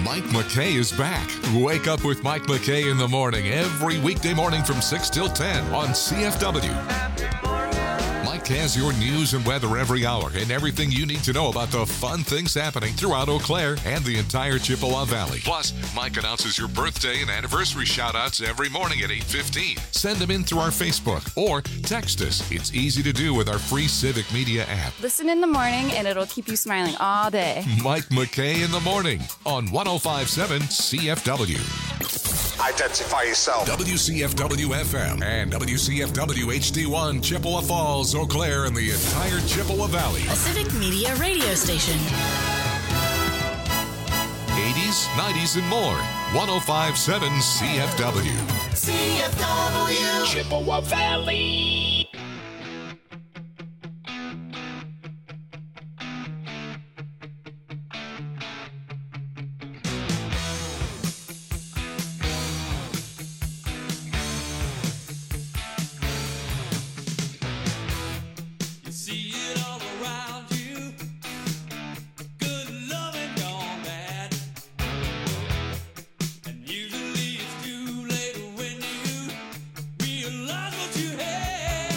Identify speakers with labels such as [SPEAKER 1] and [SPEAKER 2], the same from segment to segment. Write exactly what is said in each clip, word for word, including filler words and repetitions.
[SPEAKER 1] Mike McKay is back. Wake up with Mike McKay in the morning every weekday morning from six till ten on C F W. Mike has your news and weather every hour and everything you need to know about the fun things happening throughout Eau Claire and the entire Chippewa Valley. Plus, Mike announces your birthday and anniversary shout-outs every morning at eight fifteen. Send them in through our Facebook or text us. It's easy to do with our free Civic Media app.
[SPEAKER 2] Listen in the morning and it'll keep you smiling all day.
[SPEAKER 1] Mike McKay in the morning on one oh five point seven C F W.
[SPEAKER 3] Identify yourself.
[SPEAKER 1] W C F W F M and W C F W H D one, Chippewa Falls, Eau Claire, and the entire Chippewa Valley.
[SPEAKER 4] A Civic Media radio station.
[SPEAKER 1] eighties, nineties, and more. one oh five point seven C F W.
[SPEAKER 5] C F W.
[SPEAKER 6] Chippewa Valley.
[SPEAKER 7] Realize what you had.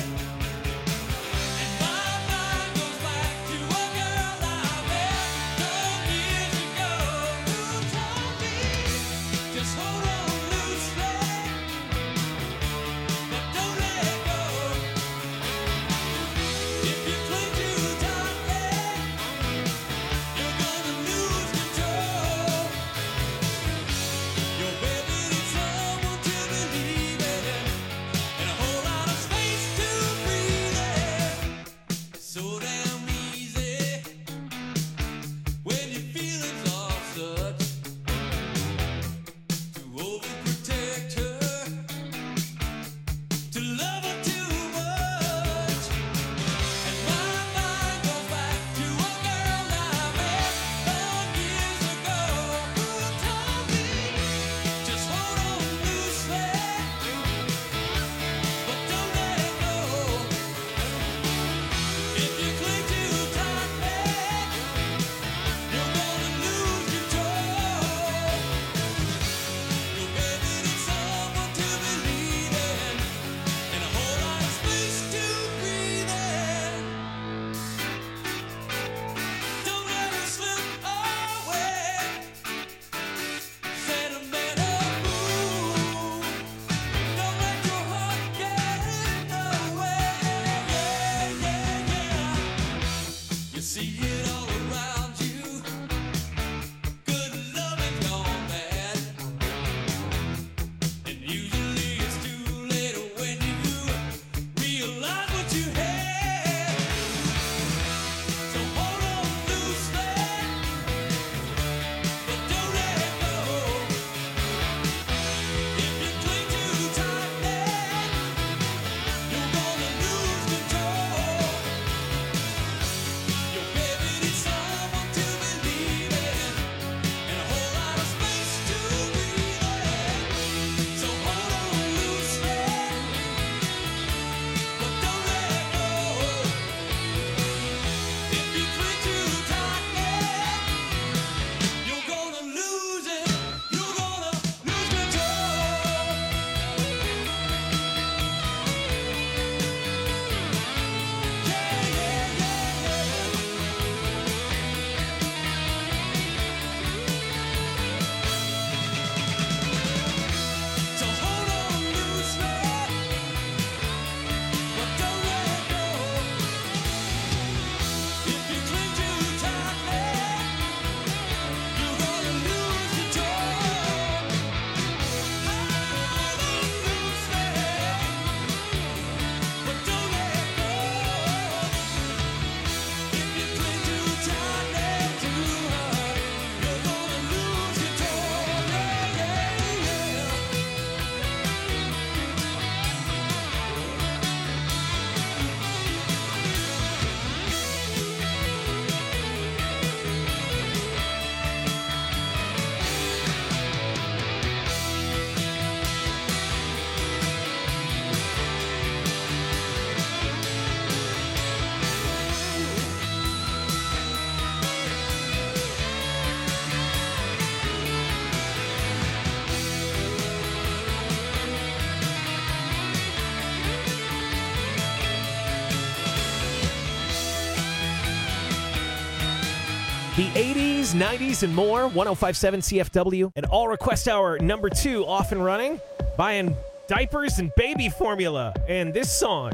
[SPEAKER 7] The eighties, nineties, and more. one oh five point seven C F W. And All Request Hour number two off and running. Buying diapers and baby formula. And this song.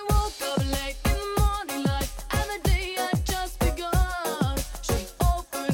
[SPEAKER 8] Open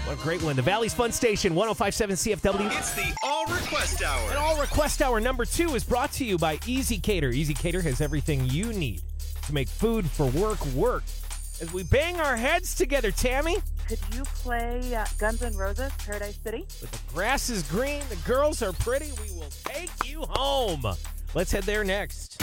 [SPEAKER 7] What a great one. The Valley's Fun Station, one oh five point seven C F W.
[SPEAKER 8] It's the All Request Hour.
[SPEAKER 7] And All Request Hour number two is brought to you by Easy Cater. Easy Cater has everything you need to make food for work work. As we bang our heads together, Tammy.
[SPEAKER 9] Could you play uh, Guns N' Roses, Paradise City?
[SPEAKER 7] But the grass is green, the girls are pretty, we will take you home. Let's head there next.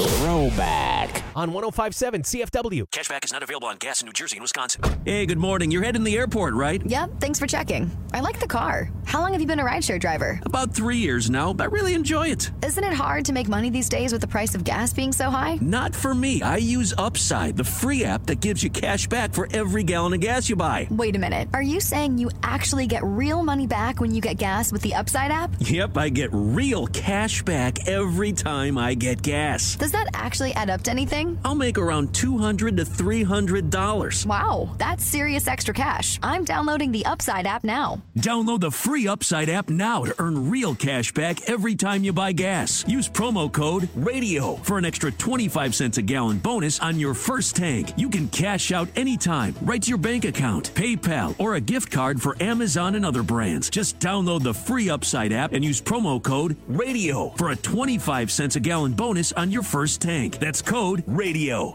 [SPEAKER 6] Throwback.
[SPEAKER 7] On one oh five point seven C F W.
[SPEAKER 10] Cashback is not available on gas in New Jersey and Wisconsin.
[SPEAKER 11] Hey, good morning. You're heading to the airport, right?
[SPEAKER 12] Yep, thanks for checking. I like the car. How long have you been a rideshare driver?
[SPEAKER 11] About three years now. I really enjoy it.
[SPEAKER 12] Isn't it hard to make money these days with the price of gas being so high?
[SPEAKER 11] Not for me. I use Upside, the free app that gives you cash back for every gallon of gas you buy.
[SPEAKER 12] Wait a minute. Are you saying you actually get real money back when you get gas with the Upside app?
[SPEAKER 11] Yep, I get real cash back every time I get gas.
[SPEAKER 12] Does that actually add up to anything?
[SPEAKER 11] I'll make around two hundred to three hundred dollars.
[SPEAKER 12] Wow, that's serious extra cash. I'm downloading the Upside app now.
[SPEAKER 11] Download the free Upside app now to earn real cash back every time you buy gas. Use promo code RADIO for an extra twenty-five cents a gallon bonus on your first tank. You can cash out anytime, right to your bank account, PayPal, or a gift card for Amazon and other brands. Just download the free Upside app and use promo code RADIO for a twenty-five cents a gallon bonus on your first tank. That's code RADIO.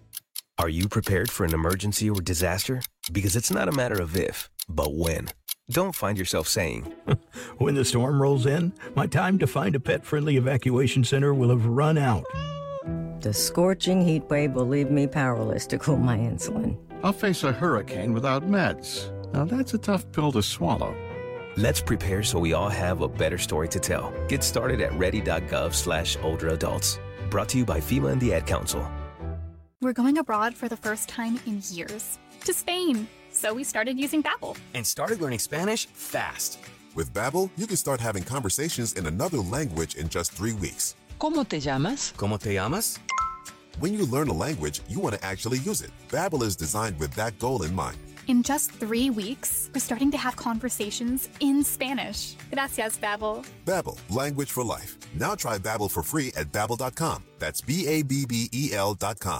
[SPEAKER 13] Are you prepared for an emergency or disaster? Because it's not a matter of if, but when. Don't find yourself saying,
[SPEAKER 14] when the storm rolls in, my time to find a pet-friendly evacuation center will have run out.
[SPEAKER 15] The scorching heat wave will leave me powerless to cool my insulin.
[SPEAKER 16] I'll face a hurricane without meds. Now that's a tough pill to swallow.
[SPEAKER 13] Let's prepare so we all have a better story to tell. Get started at ready.gov slash older adults. Brought to you by FEMA and the Ad Council.
[SPEAKER 17] We're going abroad for the first time in years. To Spain. So we started using Babbel.
[SPEAKER 18] And started learning Spanish fast.
[SPEAKER 19] With Babbel, you can start having conversations in another language in just three weeks.
[SPEAKER 20] ¿Cómo te llamas?
[SPEAKER 18] ¿Cómo te llamas?
[SPEAKER 19] When you learn a language, you want to actually use it. Babbel is designed with that goal in mind.
[SPEAKER 17] In just three weeks, we're starting to have conversations in Spanish. Gracias, Babbel.
[SPEAKER 19] Babbel, language for life. Now try Babbel for free at babbel dot com. That's B A B B E L dot com.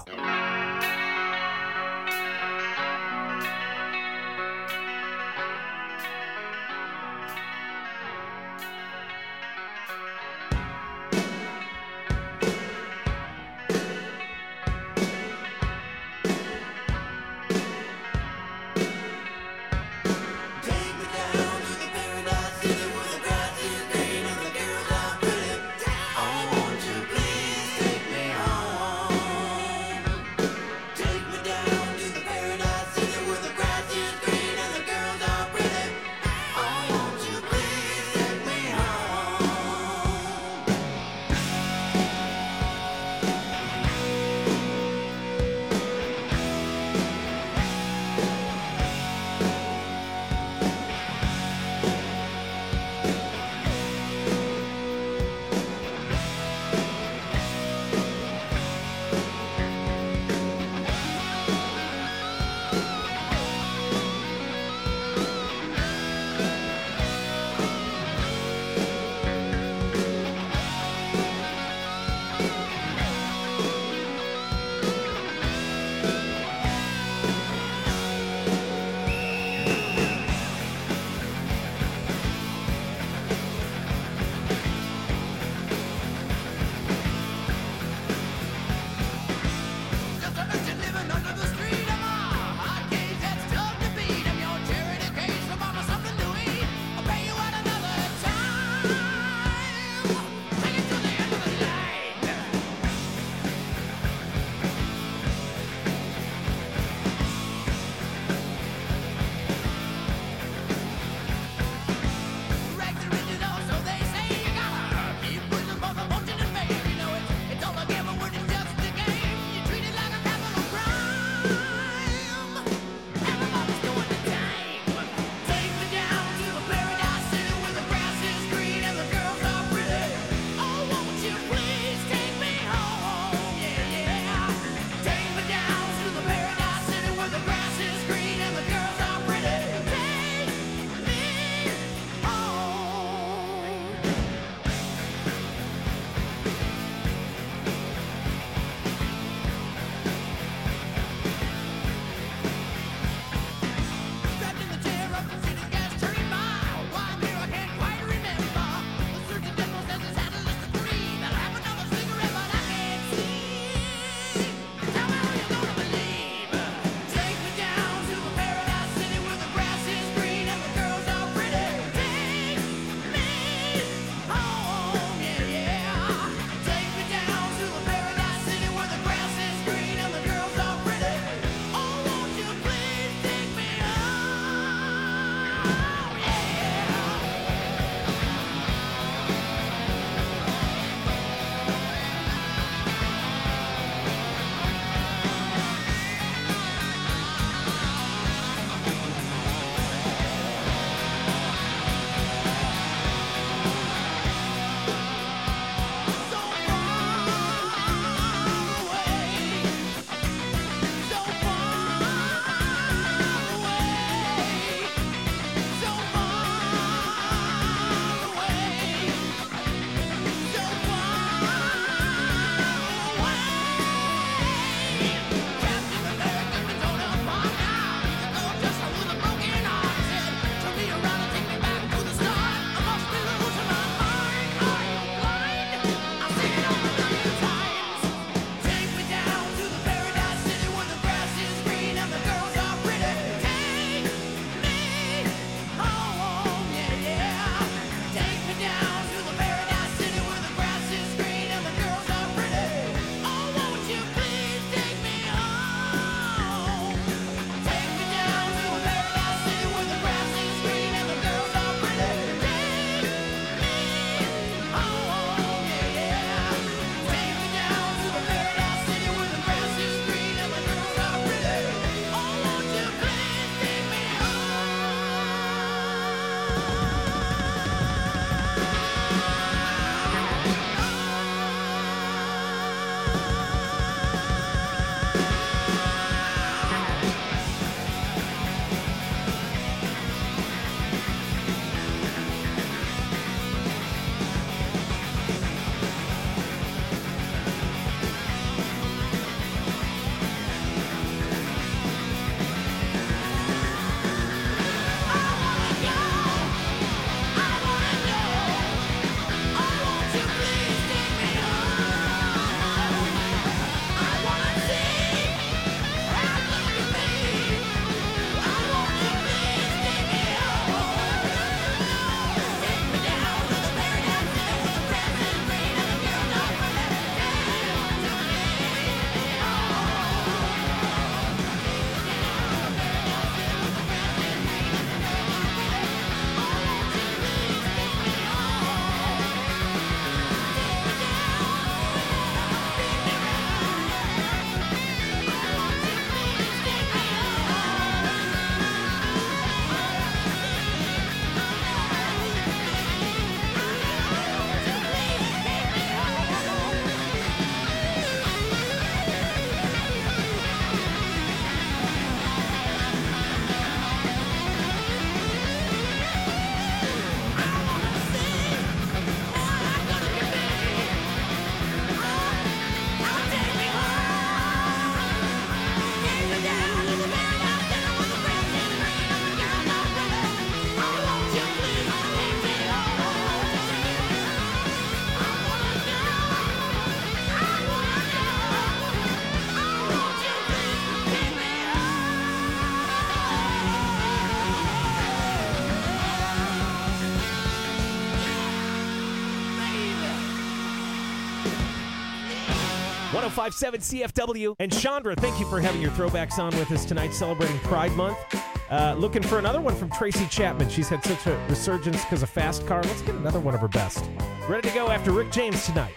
[SPEAKER 7] one oh five point seven C F W. And Chandra, thank you for having your throwbacks on with us tonight, celebrating Pride Month. Uh, looking for another one from Tracy Chapman. She's had such a resurgence because of Fast Car. Let's get another one of her best. Ready to go after Rick James tonight.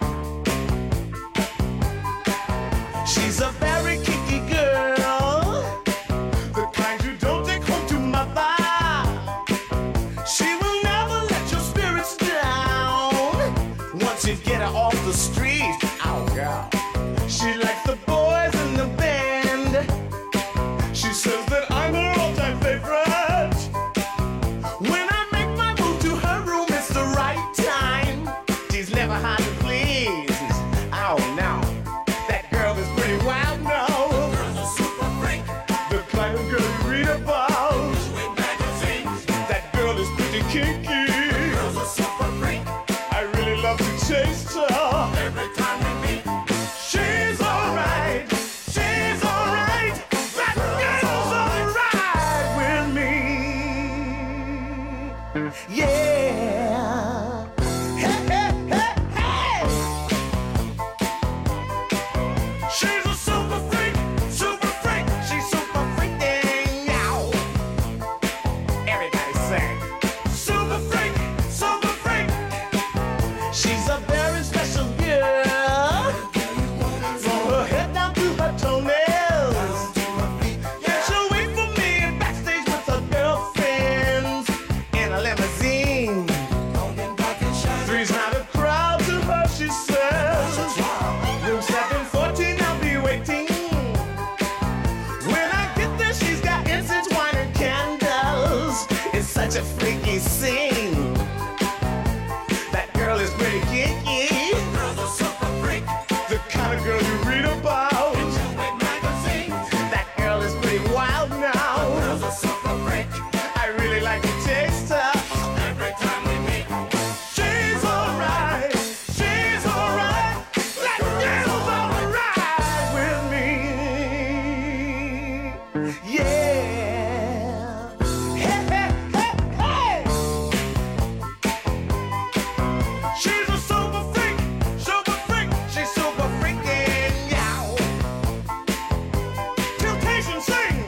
[SPEAKER 5] She's a very kinky girl, the kind you don't take home to mother. She will never let your spirits down once you get her off the street. Oh, girl. She likes the boys in the band. She says that I'm her all-time favorite. When I make my move to her room, it's the right time. She's never hard to please. Oh, no. That girl is pretty wild now. The girl's a super freak. The kind of girl you read about. In magazines. That girl is pretty kinky. The girl's a super freak. I really love to taste her. Every time we meet. She's alright. She's alright. That girl's alright with me. Yeah. Hey, hey, hey, hey. She's a super freak, super freak. She's super freaking out. Everybody sing. Super freak, super freak. She's a very special girl. From her head down to her toenails. Yeah, she'll wait for me backstage with her girlfriends in a limousine. Three's not a crowd to her, she says. Room seven fourteen, I'll be waiting. When I get there, she's got incense, wine, and candles. It's such a freaky scene. That girl is pretty kinky. The girl's a super freak. The kind of girl you read about. In magazines. That girl is pretty wild now. The girl's a super freak. I really like to taste her. Every time we meet. She's alright. She's alright. That girl's alright with me. Yeah. Hey, hey, hey, hey. She's a super freak. Super freak. She's super freaking out. Temptation sing.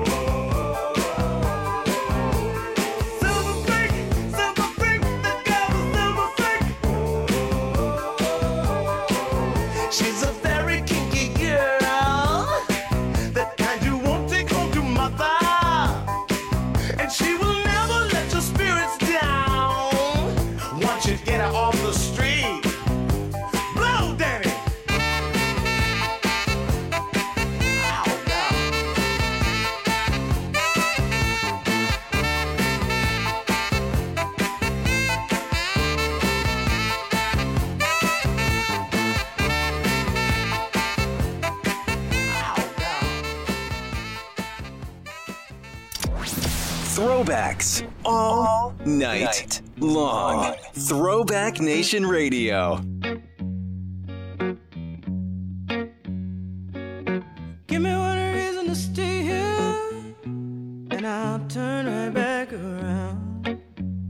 [SPEAKER 5] Silver freak. Silver freak. The girl's a silver freak. She's a very kinky girl. That kind you won't take home to mother. And she will never let your spirits down once you get her off the street. Blow, Danny. Ow,
[SPEAKER 20] Throwbacks all night long. Throwback Nation Radio.
[SPEAKER 5] Give me one reason to stay here, and I'll turn right back around.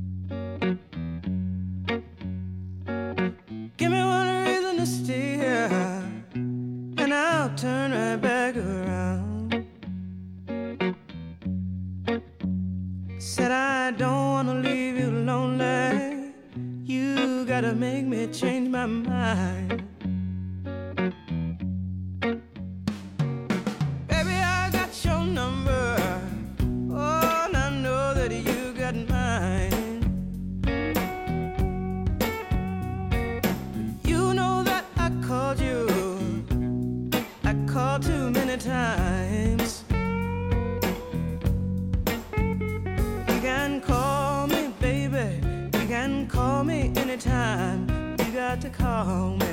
[SPEAKER 5] Give me one reason to stay here, and I'll turn right back around. Said I don't wanna leave you lonely. You gotta make me change my mind. Baby, I got your number. Oh, and I know that you got mine. You know that I called you. I called too many times. You can call me, baby. You can call me anytime. You got to call me.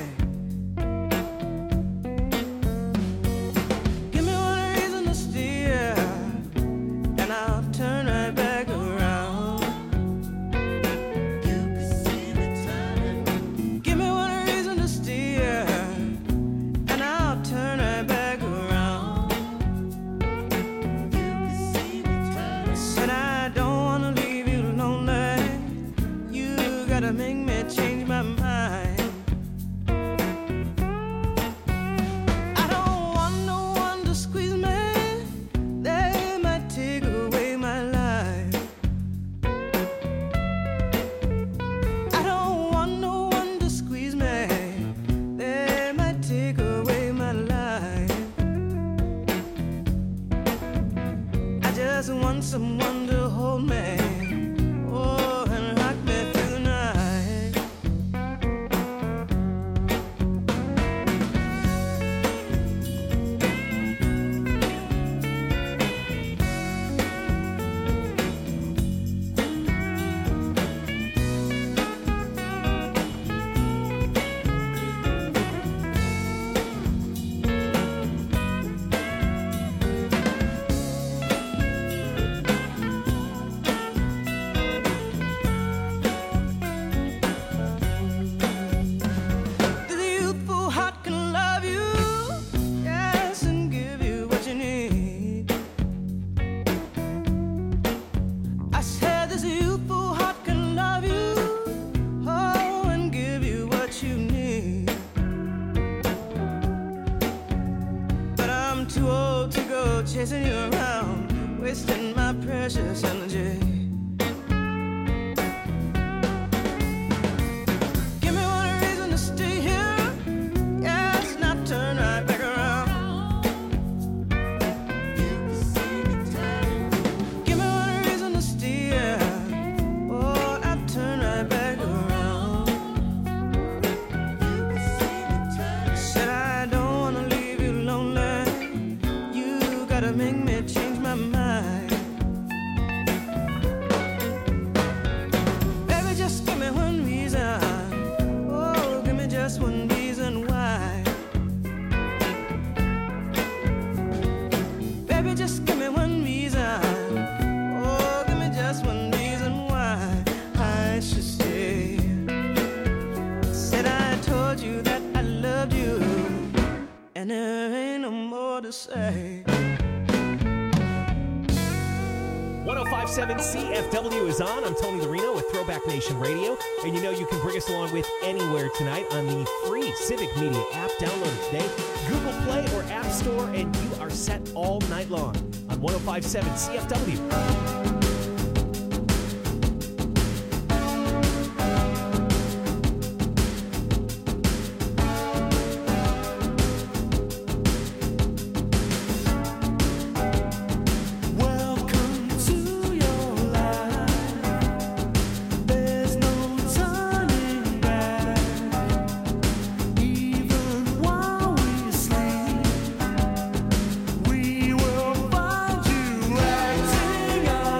[SPEAKER 5] Give me one reason to steer, and I'll turn right back around. You can see me turning. Give me one reason to steer, and I'll turn right back around. You can see me turning. Said I don't wanna leave you lonely. You gotta make me change my mind. want someone to hold me. Oh, and rock me through the night. Chasing you around, wasting my precious energy. Give me one reason to stay here. Yes, not turn right back around. Give me one reason to stay here. Oh, not turn right back around. Said I don't wanna leave you lonely. Gotta make me change my mind. Baby, just give me one reason. Oh, give me just one reason why. Baby, just give me one reason. Oh, give me just one reason why I should stay. Said I told you that I loved you, and there ain't no more to say.
[SPEAKER 7] one oh five point seven C F W is on. I'm Tony Larino with Throwback Nation Radio. And you know you can bring us along with anywhere tonight on the free Civic Media app. Download it today. Google Play or App Store, and you are set all night long on one oh five point seven C F W.
[SPEAKER 5] We will find you acting out.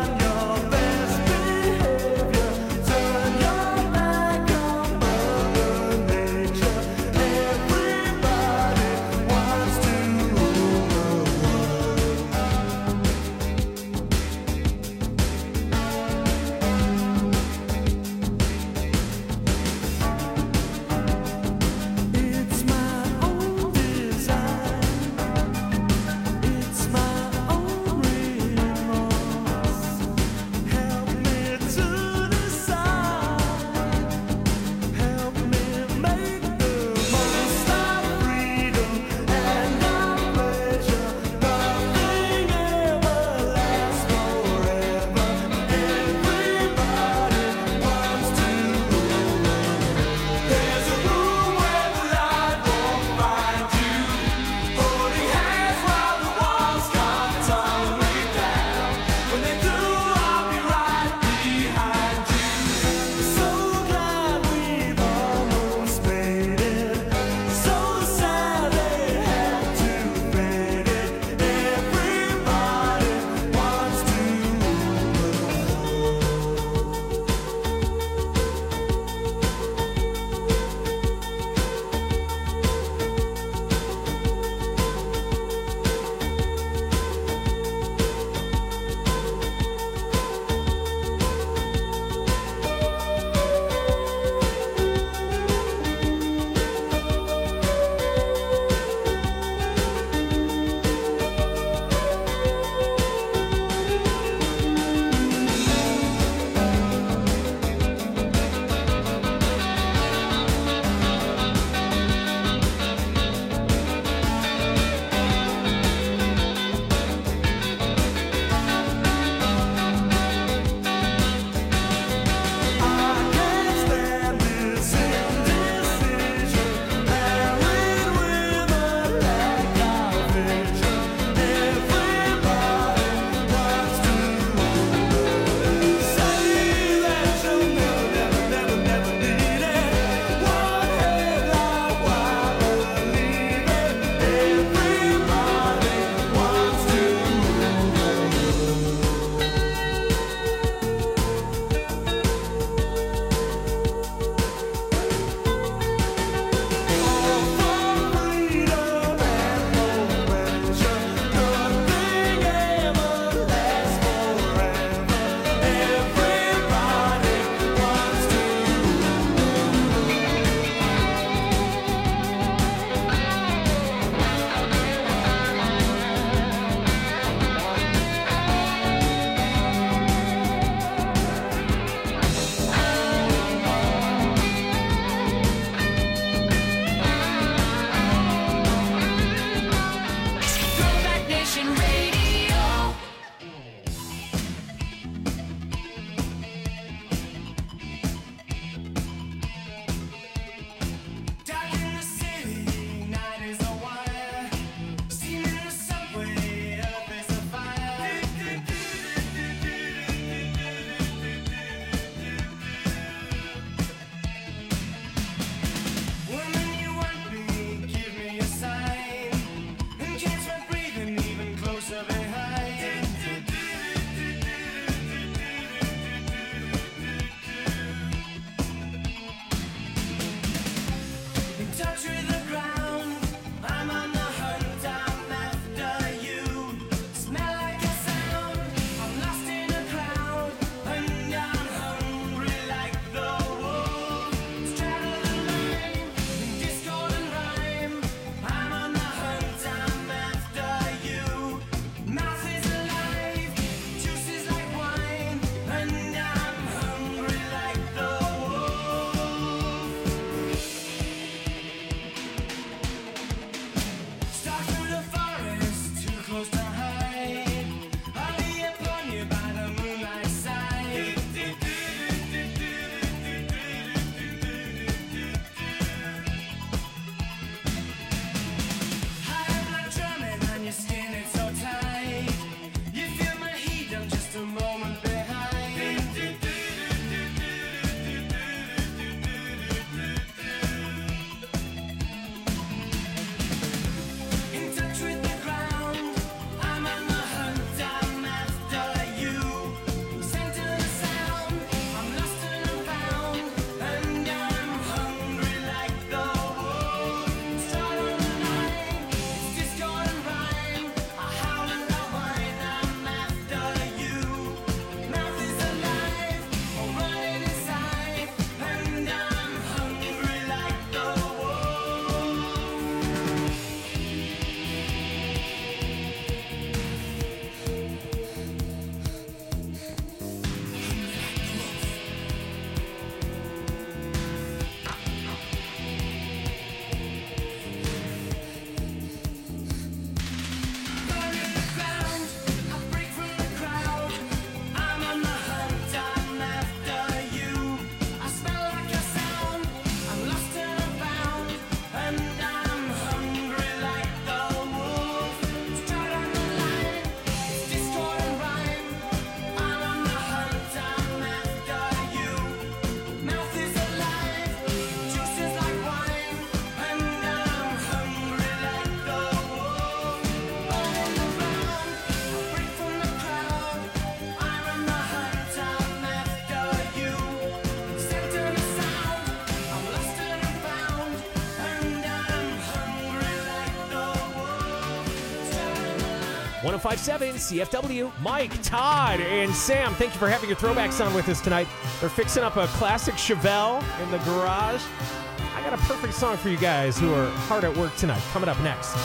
[SPEAKER 7] one oh five point seven C F W. Mike, Todd, and Sam, thank you for having your throwbacks on with us tonight. They're fixing up a classic Chevelle in the garage. I got a perfect song for you guys who are hard at work tonight. Coming up next.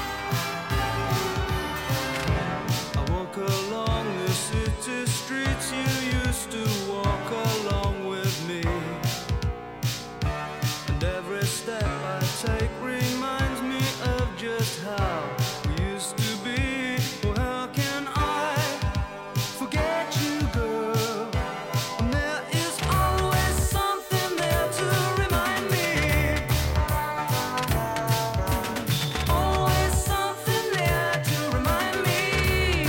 [SPEAKER 5] I walk along the city streets you used to walk along with me. And every step I take reminds me of just how we used to be. Well, how can I forget you, girl? And there is always something there to remind me. Always something there to remind me.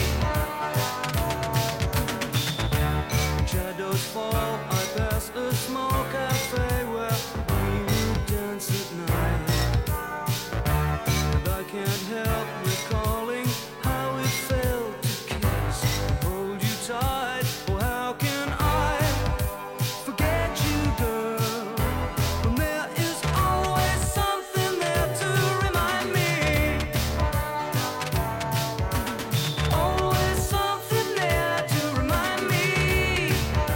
[SPEAKER 5] When shadows fall, I pass a small cafe where we would dance at night. And I can't help recalling how it felt to kiss and hold you tight. Oh, how can I forget you, girl? When there is always something there to remind me. Always something there to remind me.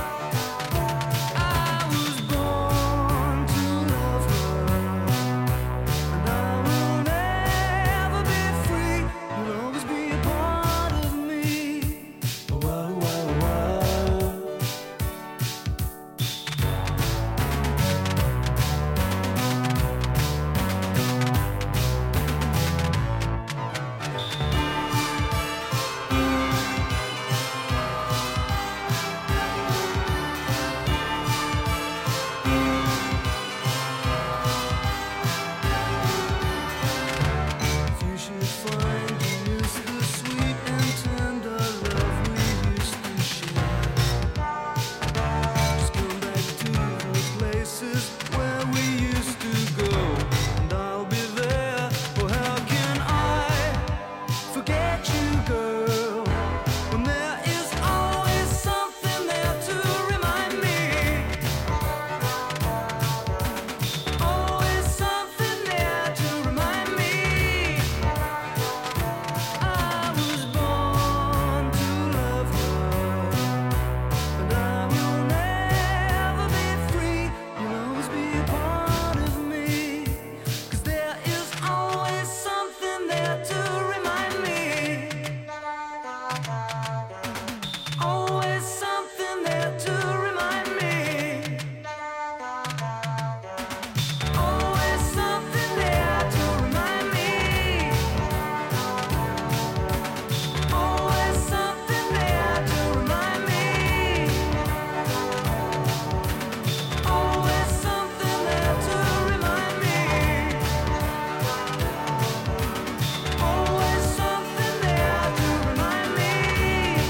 [SPEAKER 5] I was born to love her, and I will never be free. You'll always be a part of me. Whoa, whoa, whoa. You should find you miss the sweet and tender love we used to share. Just come back to the places where we used to go, and I'll be there. Oh, how can I forget you, girl? When there is always something there to remind me. Always something there to remind me. I was born to love her, and I will never be free. You'll always be a part of me, 'cause there is always something there to remind me. Always something there to remind me. Always something there to remind me. Always something there to remind me. Always something there to remind me. Always something there to remind me.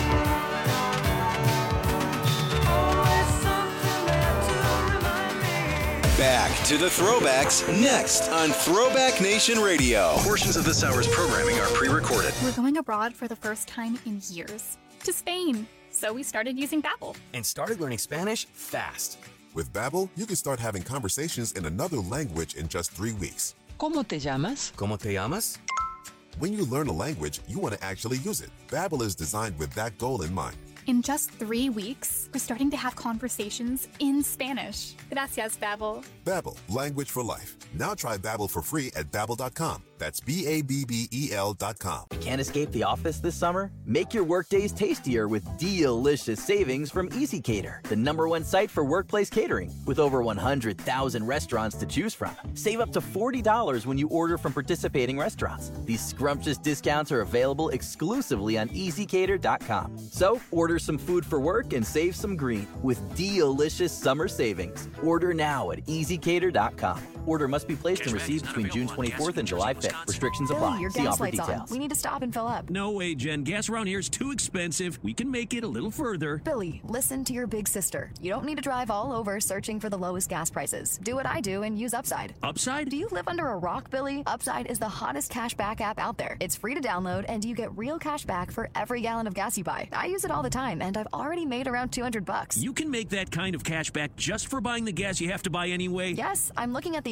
[SPEAKER 5] Always something there to remind me.
[SPEAKER 20] Back to the throwbacks next on Throwback Nation Radio.
[SPEAKER 8] Portions of this hour's programming are pre-recorded.
[SPEAKER 17] We're going abroad for the first time in years. To Spain. So we started using Babbel.
[SPEAKER 18] And started learning Spanish fast.
[SPEAKER 19] With Babbel, you can start having conversations in another language in just three weeks.
[SPEAKER 21] ¿Cómo te llamas?
[SPEAKER 18] ¿Cómo te llamas?
[SPEAKER 19] When you learn a language, you want to actually use it. Babbel is designed with that goal in mind.
[SPEAKER 17] In just three weeks, we're starting to have conversations in Spanish. Gracias, Babbel.
[SPEAKER 19] Babbel, language for life. Now try Babbel for free at babbel dot com. That's B A B B E L dot com.
[SPEAKER 22] Can't escape the office this summer? Make your workdays tastier with delicious savings from EasyCater, the number one site for workplace catering. With over one hundred thousand restaurants to choose from, save up to forty dollars when you order from participating restaurants. These scrumptious discounts are available exclusively on easy cater dot com. So order some food for work and save some green with delicious summer savings. Order now at easy cater dot com. Order must be placed and received between June twenty-fourth and July fifth. Restrictions apply.
[SPEAKER 12] Billy, your
[SPEAKER 22] See
[SPEAKER 12] gas
[SPEAKER 22] offer
[SPEAKER 12] light's
[SPEAKER 22] details.
[SPEAKER 12] on. We need to stop and fill up.
[SPEAKER 11] No way, Jen. Gas around here is too expensive. We can make it a little further.
[SPEAKER 12] Billy, listen to your big sister. You don't need to drive all over searching for the lowest gas prices. Do what I do and use Upside.
[SPEAKER 11] Upside?
[SPEAKER 12] Do you live under a rock, Billy? Upside is the hottest cash back app out there. It's free to download, and you get real cash back for every gallon of gas you buy. I use it all the time, and I've already made around two hundred bucks.
[SPEAKER 11] You can make that kind of cash back just for buying the gas you have to buy anyway?
[SPEAKER 12] Yes, I'm looking at the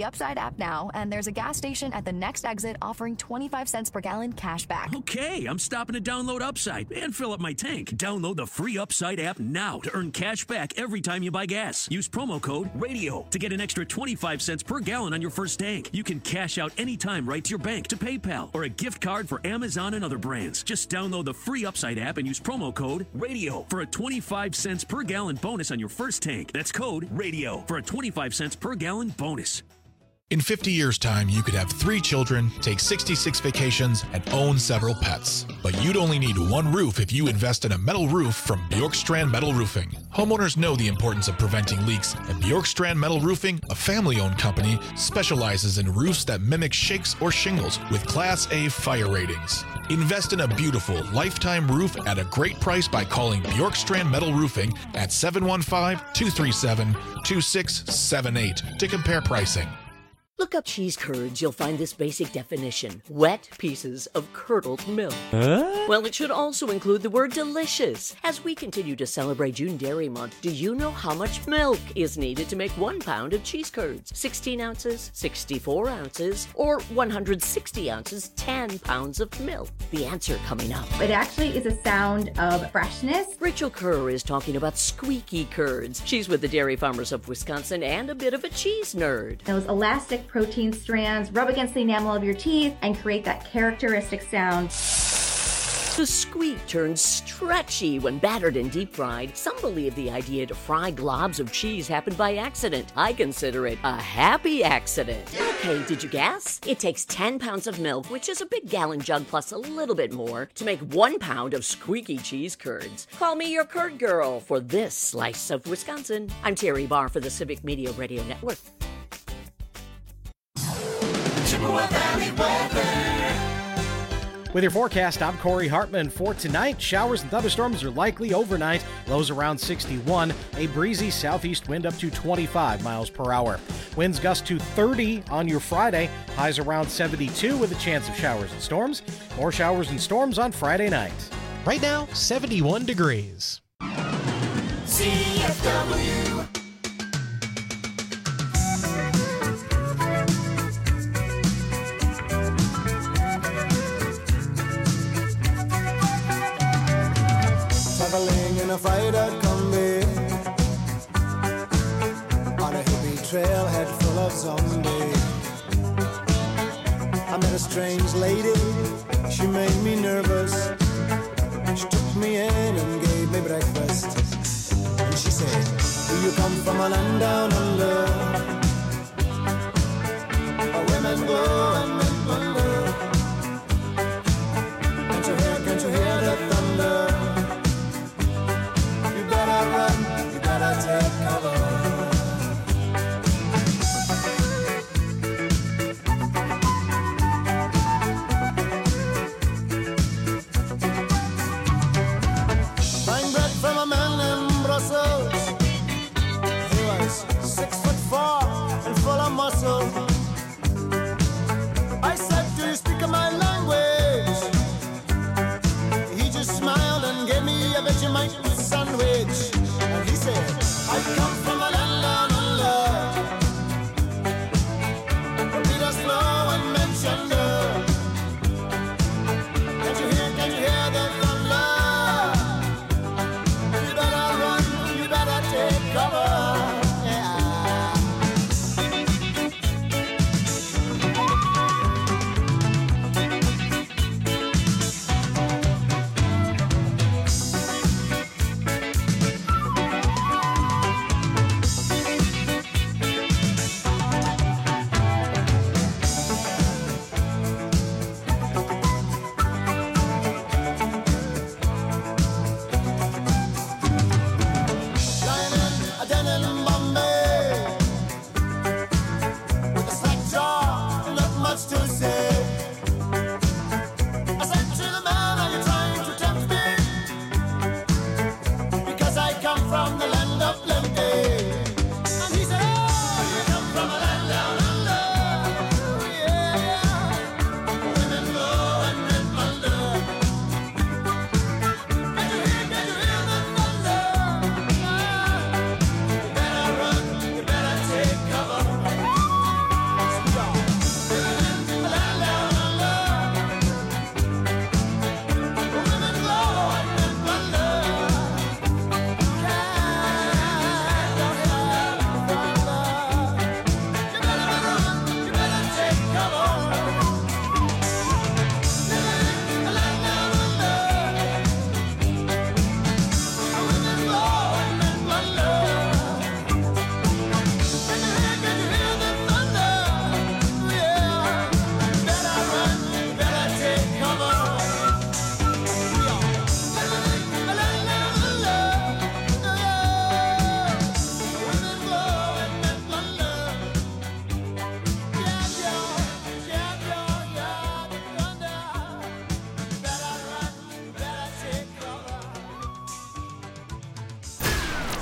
[SPEAKER 12] Upside app now, and there's a gas station at the next exit offering twenty-five cents per gallon cash back.
[SPEAKER 11] Okay, I'm stopping to download Upside and fill up my tank. Download the free Upside app now to earn cash back every time you buy gas. Use promo code RADIO to get an extra twenty-five cents per gallon on your first tank. You can cash out anytime right to your bank, to PayPal, or a gift card for Amazon and other brands. Just download the free Upside app and use promo code RADIO for a twenty-five cents per gallon bonus on your first tank. That's code RADIO for a twenty-five cents per gallon bonus.
[SPEAKER 2] In fifty years' time, you could have three children, take sixty-six vacations, and own several pets. But you'd only need one roof if you invest in a metal roof from Bjorkstrand Metal Roofing. Homeowners know the importance of preventing leaks, and Bjorkstrand Metal Roofing, a family-owned company, specializes in roofs that mimic shakes or shingles with Class A fire ratings. Invest in a beautiful, lifetime roof at a great price by calling Bjorkstrand Metal Roofing at seven one five, two three seven, two six seven eight to compare pricing.
[SPEAKER 21] Look up cheese curds, you'll find this basic definition. Wet pieces of curdled milk.
[SPEAKER 6] Huh?
[SPEAKER 21] Well, it should also include the word delicious. As we continue to celebrate June Dairy Month, do you know how much milk is needed to make one pound of cheese curds? sixteen ounces, sixty-four ounces, or one hundred sixty ounces, ten pounds of milk? The answer coming up.
[SPEAKER 23] It actually is a sound of freshness.
[SPEAKER 21] Rachel Kerr is talking about squeaky curds. She's with the Dairy Farmers of Wisconsin and a bit of a cheese nerd.
[SPEAKER 23] Those elastic protein strands rub against the enamel of your teeth and create that characteristic sound.
[SPEAKER 21] The squeak turns stretchy when battered and deep fried. Some believe the idea to fry globs of cheese happened by accident. I consider it a happy accident. Okay, did you guess? It takes ten pounds of milk, which is a big gallon jug plus a little bit more, to make one pound of squeaky cheese curds. Call me your curd girl for this slice of Wisconsin. I'm Terry Barr for the Civic Media Radio Network.
[SPEAKER 5] Chippewa Valley weather.
[SPEAKER 7] With your forecast, I'm Corey Hartman. For tonight, showers and thunderstorms are likely overnight. Lows around sixty-one. A breezy southeast wind up to twenty-five miles per hour. Winds gust to thirty on your Friday. Highs around seventy-two with a chance of showers and storms. More showers and storms on Friday night. Right now, seventy-one degrees.
[SPEAKER 5] C F W. Traveling in a freighter combi on a hippie trailhead full of zombies. I met a strange lady, she made me nervous. She took me in and gave me breakfast. And she said, do you come from a land down under, where women go and men wonder? Can't you hear, can't you hear the thunder? You better run, you better take cover. Buying bread from a man in Brussels. He was six foot four and full of muscle. I said, do you speak my language? He just smiled and gave me a Vegemite sandwich. And he said, I come from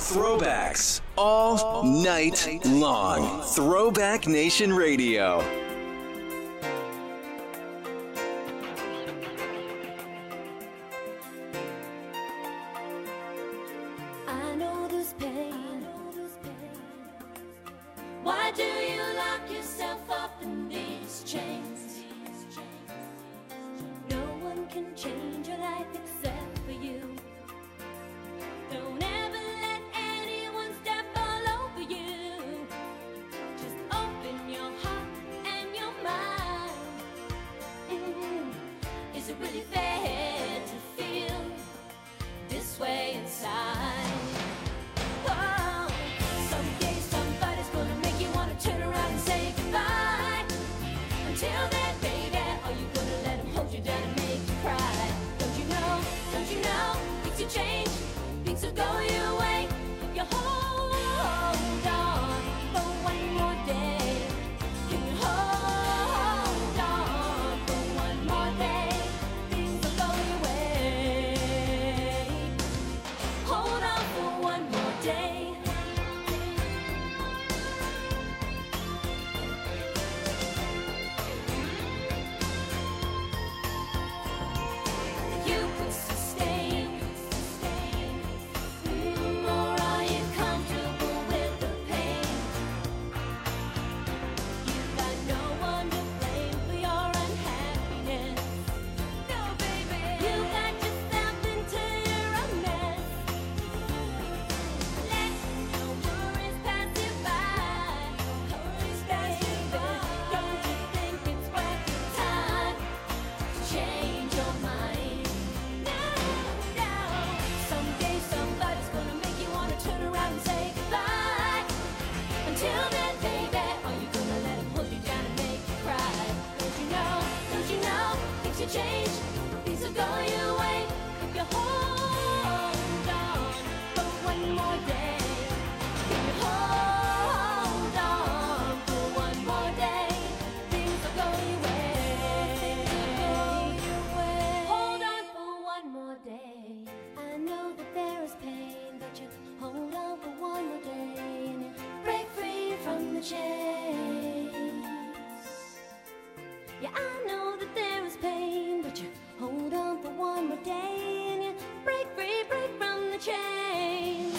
[SPEAKER 20] Throwbacks all night long. Throwback Nation Radio.
[SPEAKER 1] I know this pain. Why do you lock yourself up in these chains? No one can change your life except for you. Don't ever let anyone step all over you. Just open your heart and your mind. Mm. Is it really fair to feel this way inside? Oh, someday somebody's gonna make you wanna turn around and say goodbye. Until then, baby, are you gonna let him hold you down and make you cry? Don't you know, don't you know, things will change, things will go your way. If you hold on for one more day, can you hold on for one more day? Things will go your way. Hold on for one more day. You could sustain, mm, or are you comfortable with the pain? You've got no one to blame for your unhappiness. No, baby, you got yourself into your own mess. Let your worries pass you by. Worries pass you by. Don't you think it's worth your time to change your mind? No, no. Someday somebody's gonna make you wanna turn around and say goodbye. Until then, baby, are you gonna let him hold you down and make you cry? Don't you know, don't you know, things will change, things will go your way. If you hold on for one more day, if you hold on for one more day, things will go your way. Hold on for one more day. I know that there is pain, but you hold on for one more day and you break free from the chains. Yeah, I know that there is pain, but you hold on for one more day and you break free, break from the chains.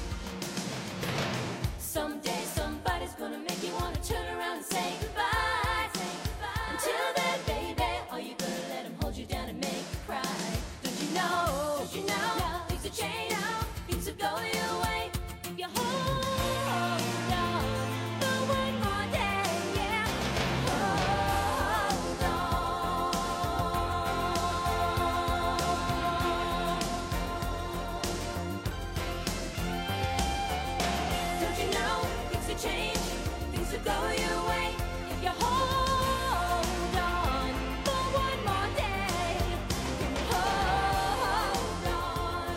[SPEAKER 1] Someday somebody's gonna make you wanna turn around and say goodbye. Say goodbye. Until then, baby, are you gonna let him hold you down and make you cry? Don't you know, don't you know, things will change, things will go your way. If you hold on for one more day, yeah, hold on. Don't you know, things will change, things will go your way. If you hold on for one more day, can you hold on?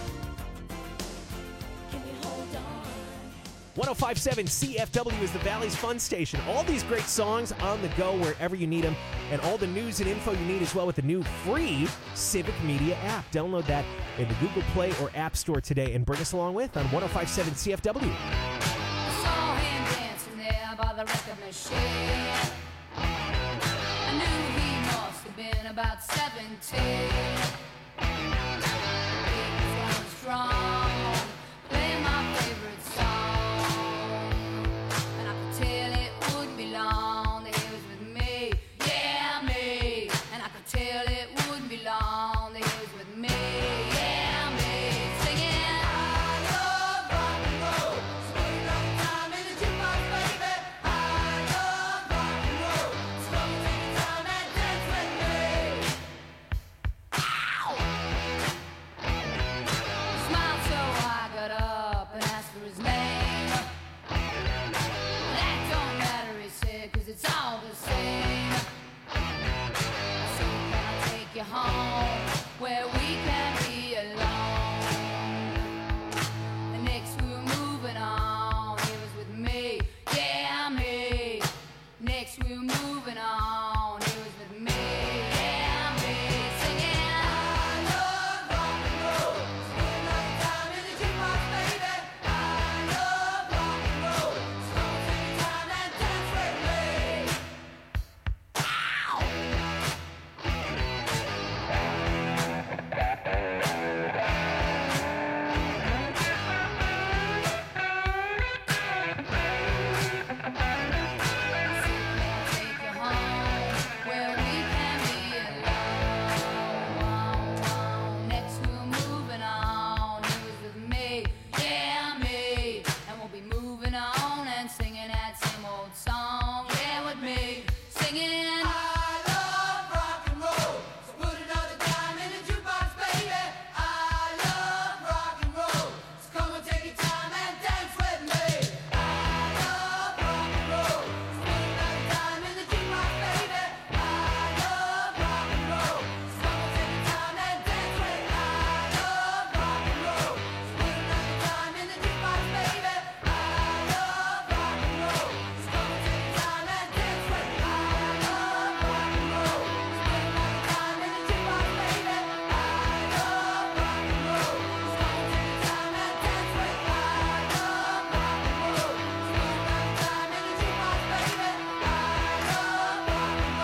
[SPEAKER 1] Can you hold on?
[SPEAKER 7] one oh five point seven C F W is the Valley's Fun Station. All these great songs on the go wherever you need them, and all the news and info you need as well with the new free Civic Media app. Download that in the Google Play or App Store today and bring us along with on one oh five point seven C F W.
[SPEAKER 3] I saw him dancing there by the record machine. I knew he must have been about seventeen. He was strong.